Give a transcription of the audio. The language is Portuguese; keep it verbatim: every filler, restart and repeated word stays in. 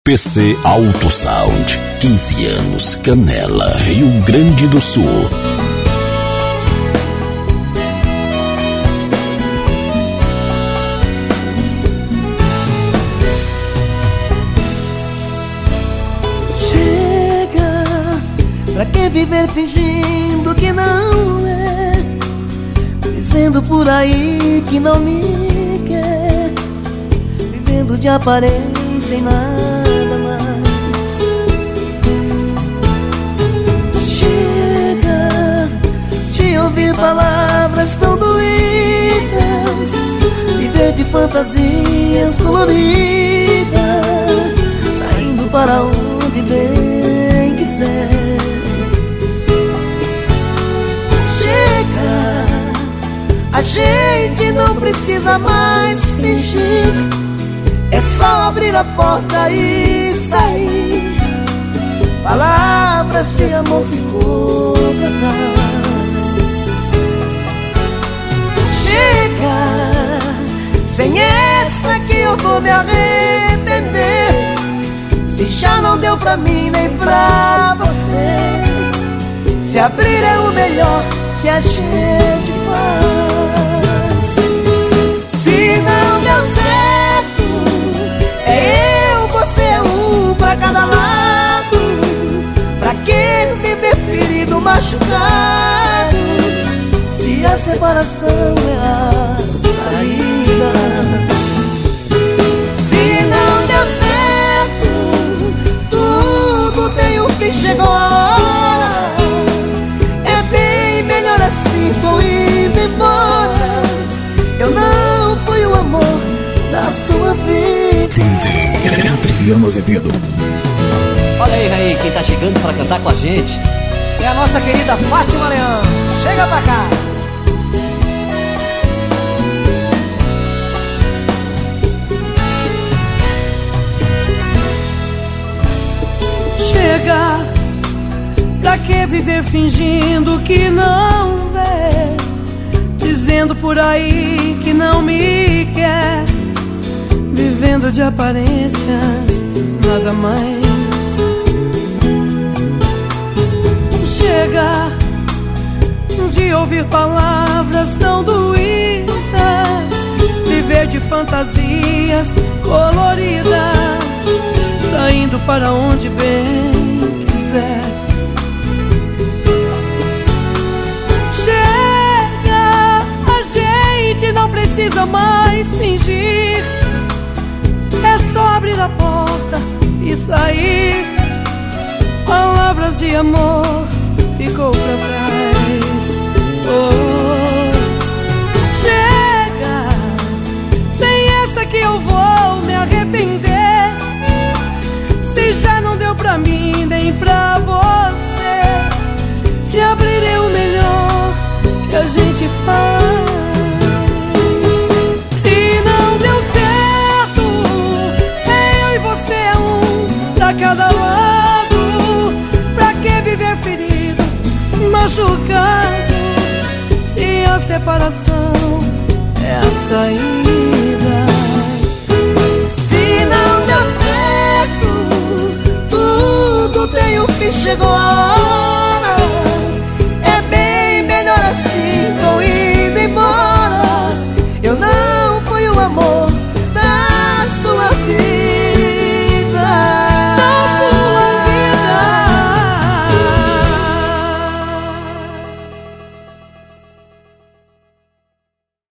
P C Auto Sound, quinze anos, Canela, Rio Grande do Sul. Chega, pra que viver fingindo que não é, dizendo por aí que não me quer, vivendo de aparência e nada. Ouvir palavras tão doídas, viver de fantasias coloridas, saindo para onde bem quiser. Chega, a gente não precisa mais fingir, é só abrir a porta e sair. Palavras de amor ficou pra trás. Chega, sem essa que eu vou me arrepender, se já não deu pra mim nem pra você. Se abrir é o melhor que a gente faz. Se não deu certo, é eu, você, um pra cada lado. Pra que viver ferido, machucado, se a separação é a saída? Se não deu certo, tudo tem um fim, chegou a hora. É bem melhor assim, tô indo embora. Eu não fui o amor da sua vida. Adriano Azevedo. Olha aí, aí, quem tá chegando pra cantar com a gente é a nossa querida Fátima Leão. Chega pra cá. Chega, pra que viver fingindo que não vê, dizendo por aí que não me quer, vivendo de aparências, nada mais. Chega de ouvir palavras tão doídas, viver de fantasias coloridas, saindo para onde bem quiser. Chega, a gente não precisa mais fingir, é só abrir a porta e sair. Palavras de amor ficou pra trás. Oh, chega, sem essa que eu vou me arrepender, se já não deu pra mim nem pra você. Se abrir é o melhor que a gente faz. Se não deu certo, é eu e você, é um pra cada lado. Pra que viver ferido, machucado, se a separação é a saída?